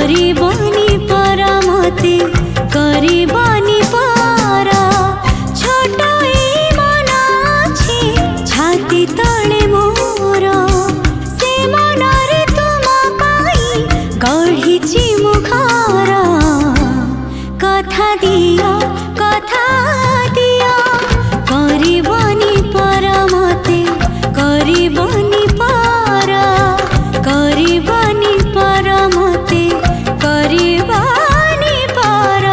करबनी पर मते करबनी पर छोट ए मन अछि छाती तले मोर से मनरे तुम पाई गढ़िछि मु घर कथा दिया करबनी पर मते करबनी पर करबनी पर मते करबनी पर।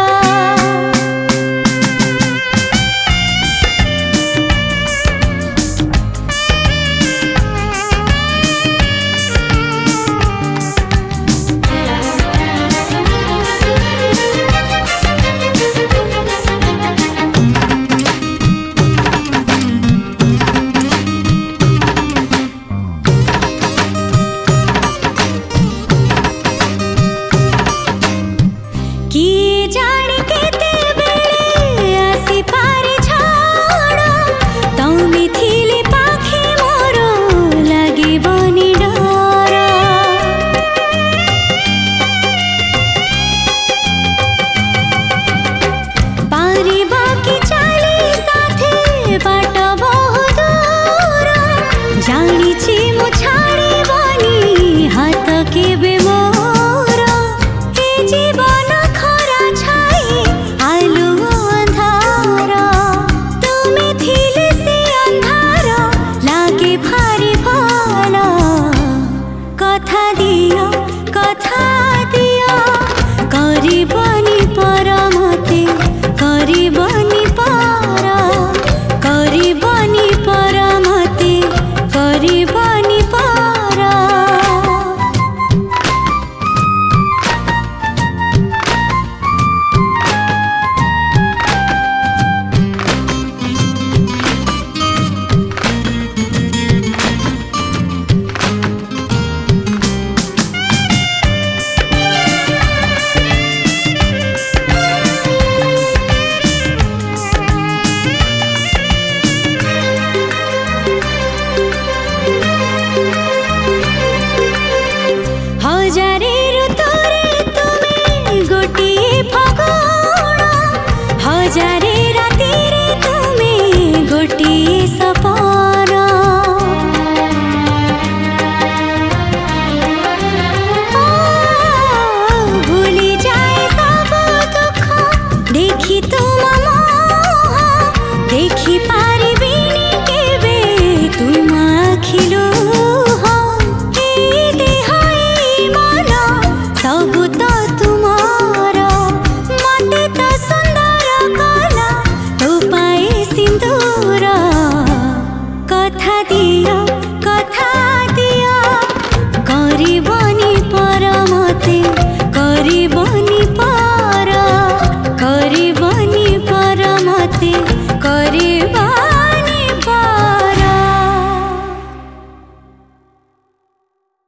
किए जाने केते बेले आसी पारे छाड़ तमे थिले पाखे मोर लागिबनी डर पारिबा कि चली साथे बाट बहुत दूर जानिछि मु छाड़िबनी हाथ केबे मोर ए जीवन खरा छाई आलु अंधार तुमे थिले से अंधार लागे भारी भल कथा दिया करबनी पर मते करबनी पर करबनी पर मते करबनी पर। हजारे ऋतुरे तुमे गोटिए फगुण हजारे रातिरे तुमे गोटिए सपन भूली जाए सब दुख देखी तुम मोह देखी पारिबिनी केबे तुम आखिलो सब तो तुमार मते तो सुंदर कला तो पाए सिंदूर कथा दिया